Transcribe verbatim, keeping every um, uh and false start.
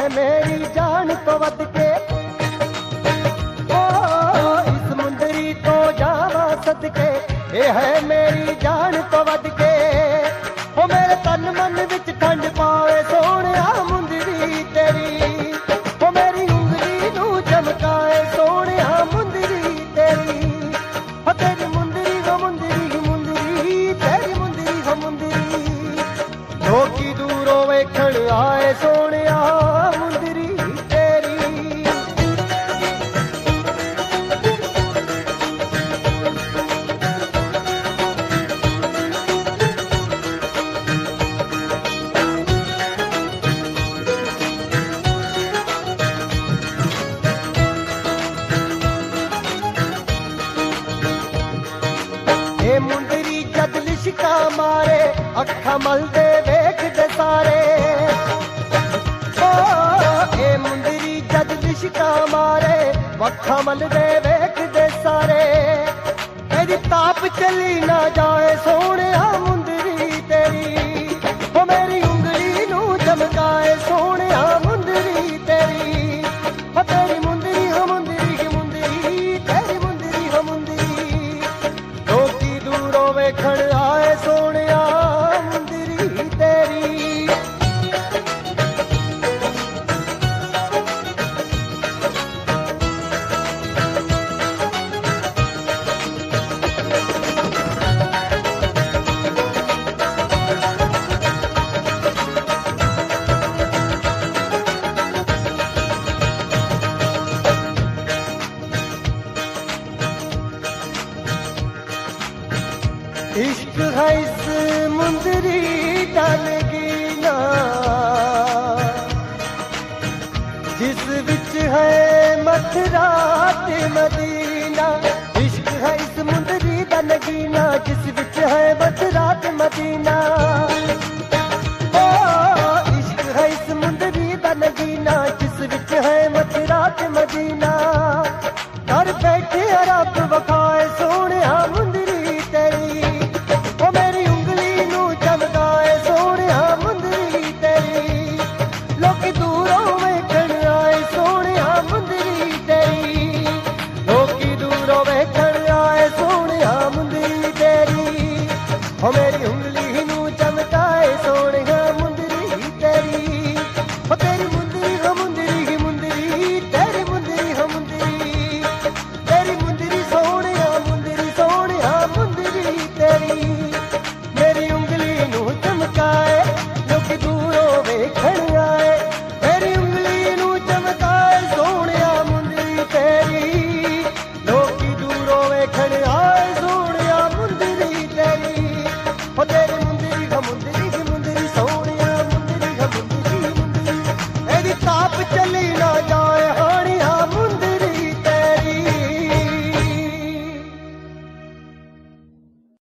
मेरी जान तो वध के। ओ इस मुंदरी तो जावा सदके, ये है मेरी जान तो वध के। ओ मेरे तन मन विच ठंड पावे सोहणिया मुंदरी तेरी। ओ मेरी उंगली नू चमकाए सोहणिया मुंदरी तेरी। ओ तेरी मुंदरी हो मुंदरी मुंदरी तेरी मुंदरी हो मुंदरी। लोकी दूरों वेखण आए सोहणिया मुंदरी तेरी। ए मुंदरी जद लिशका मारे अखा मलदे वेखदे सारे। ओ ए मुंदरी जद लिशका मारे अखा मलदे वेखदे सारे। तेरी ताप चली ना जाए सोहणिया मुंदरी तेरी। ओ मेरी उंगली नू चमकाए सोहणिया मुंदरी तेरी। ओ तेरी मुंदरी हो मुंदरी मुंदरी तेरी मुंदरी हो मुंदरी। लोकी दूरों वेखण आए सोहणिया मुंदरी तेरी। इश्क है इस मुंदरी डालगीना, जिस विच है मथुरा ते मदीना। इश्क है इस मुंदरी डालगीना, जिस विच है मथुरा ते मदीना।